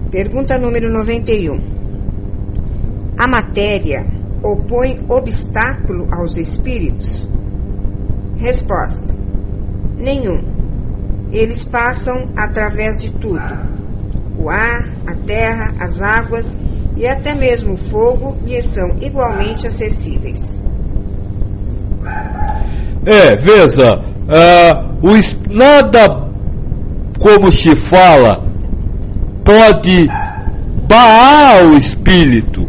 Pergunta número 91. A matéria opõe obstáculo aos espíritos? Resposta: nenhum. Eles passam através de tudo. O ar, a terra, as águas e até mesmo o fogo lhes são igualmente acessíveis. Veja, nada, como se fala, pode barrar o espírito.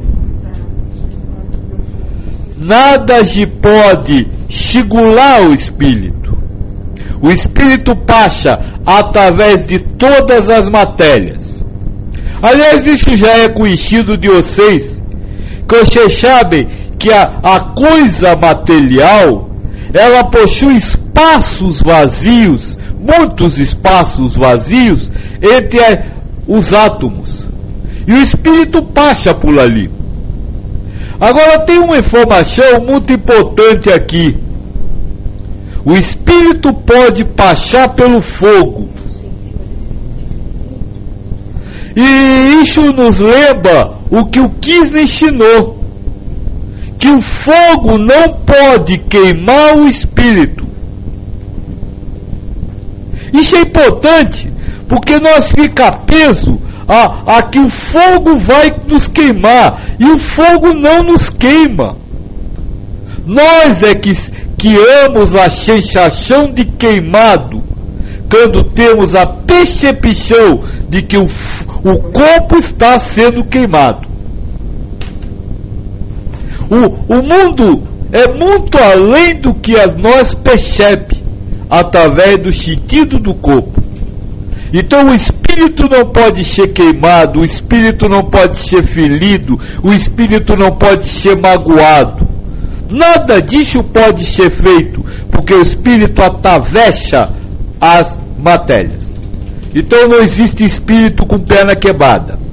Nada se pode segurar o espírito. O espírito passa através de todas as matérias. Aliás, isso já é conhecido de vocês, que vocês sabem que a coisa material, ela possui espaços vazios, muitos espaços vazios entre os átomos. E o espírito passa por ali. Agora tem uma informação muito importante aqui. O espírito pode passar pelo fogo. E isso nos lembra o que o Kirchner ensinou, que o fogo não pode queimar o espírito. Isso é importante, porque nós ficamos presos a que o fogo vai nos queimar, e o fogo não nos queima. Nós é que criamos a sensação de queimado, quando temos a percepção de que o corpo está sendo queimado. O mundo é muito além do que nós percebemos através do sentido do corpo. Então o espírito não pode ser queimado, o espírito não pode ser ferido, o espírito não pode ser magoado. Nada disso pode ser feito, porque o espírito atravessa as matérias. Então não existe espírito com perna quebrada.